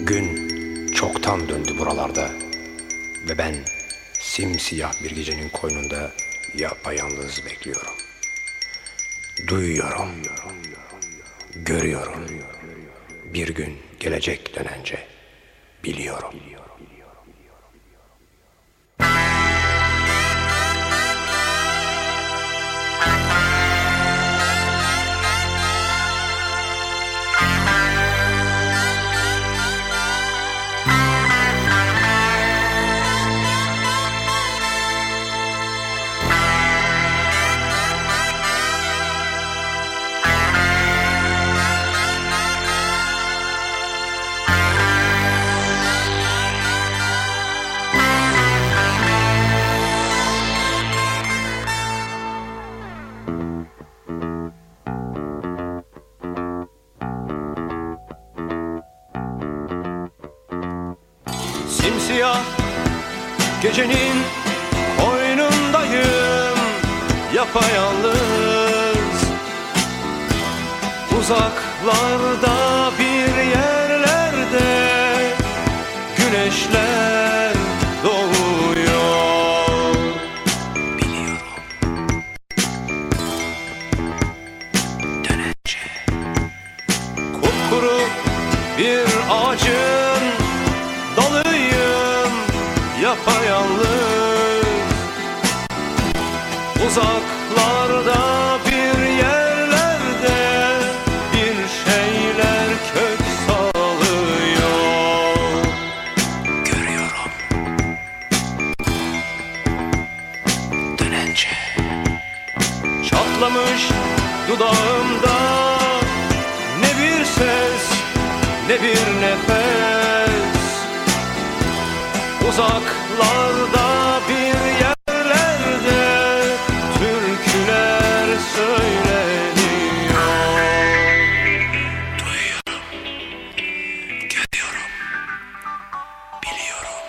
Gün çoktan döndü buralarda ve ben simsiyah bir gecenin koynunda yapayalnız bekliyorum. Duyuyorum, görüyorum. Bir gün gelecek dönence biliyorum. Simsiyah gecenin koynundayım, yapayalnız. Uzaklarda bir yerlerde güneşler doğuyor. Biliyorum, dönence. Kupkuru bir ağacın dalıyım, yapayalnız. Uzaklarda bir yerlerde bir şeyler kök salıyor. Görüyorum, dönence. Çatlamış dudağımda ne bir ses, ne bir nefes. Uzaklarda bir yerlerde türküler söyleniyor. Duyuyorum, görüyorum, biliyorum.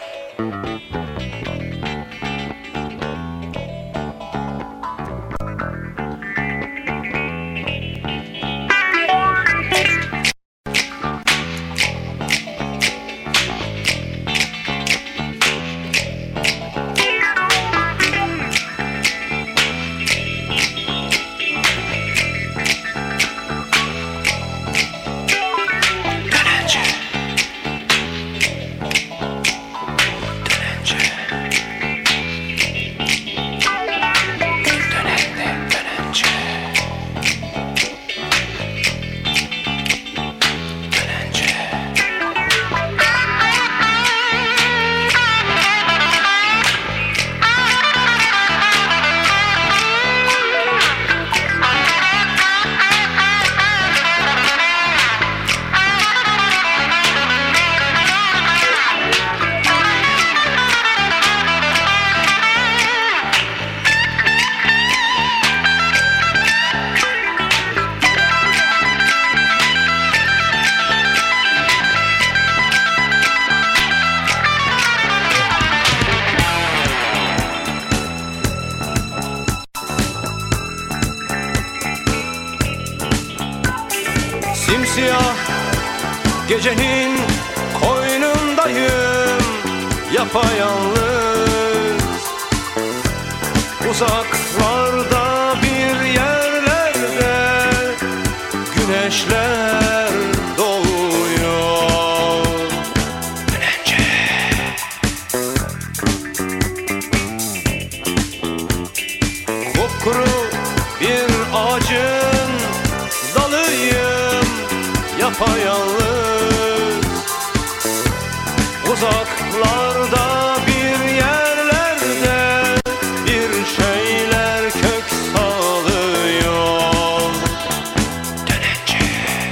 Simsiyah gecenin koynundayım, yapayalnız. Uzaklarda bir yerlerde güneşler doğuyor. Dönence. Kupkuru bir ağacın dalıyım, yapayalnız. Uzaklarda bir yerlerde bir şeyler kök salıyor. Dönence.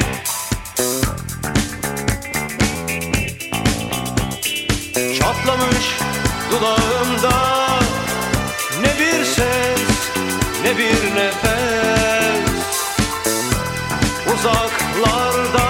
Çatlamış dudağımda ne bir ses, ne bir nefes. Uzaklarda